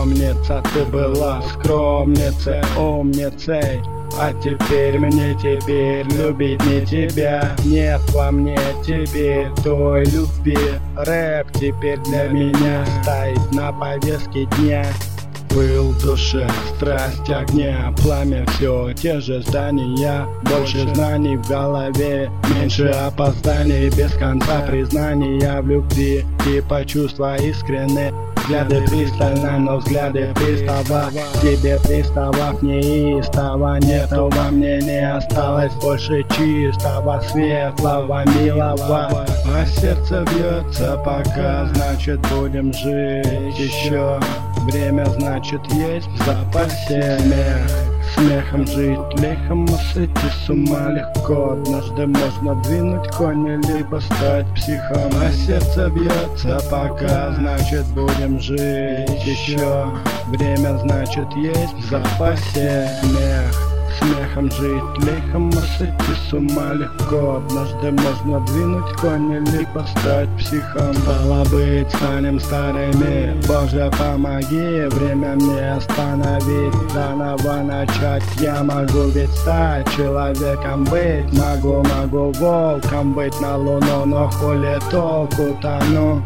помнится, ты была скромницей, умницей. А теперь мне любить не тебя. Нет во мне теперь той любви. Рэп теперь для меня стоит на повестке дня. Пыл в душе, страсть огня, пламя, все те же здания. Больше знаний в голове, меньше опозданий, без конца признания в любви. Типа чувства искренне, взгляды пристально, но взгляды пристава. Тебе приставав неистово, нету во мне, не осталось больше чистого, светлого, милого. А сердце бьется пока, значит будем жить еще. Время значит есть в запасе. Смехом жить лихом, а сойти с ума легко. Однажды можно двинуть кони, либо стать психом. А сердце бьется пока, значит будем жить еще. Время значит есть в запасе. Смехом жить лихом, а сойти с ума легко. Однажды можно двинуть кони, либо стать психом. Стало быть, станем старыми, Боже помоги. Время мне остановить, заново начать. Я могу ведь стать человеком быть. Могу волком быть на луну, но хули толку тону.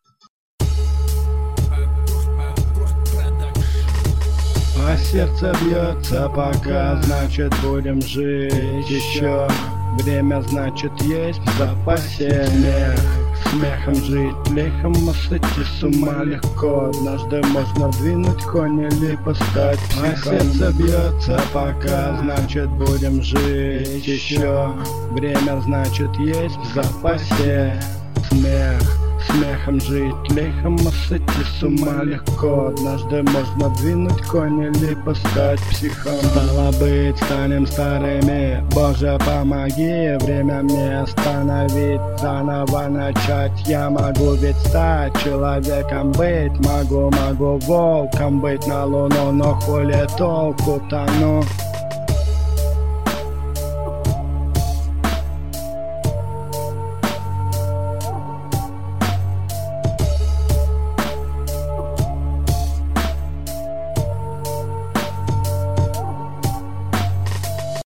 А сердце бьется пока, значит будем жить еще. Время значит есть в запасе. Смехом жить лихом, а сойти с ума легко. Однажды можно двинуть кони, либо стать психом. А сердце бьется пока, значит будем жить еще. Время значит есть в запасе. Смехом жить лихом, а сойти с ума легко. Однажды можно двинуть кони, либо стать психом. Стало быть, станем старыми, Боже помоги. Время мне остановить, заново начать. Я могу ведь стать человеком быть. Могу волком быть на луну, но хули толку тону.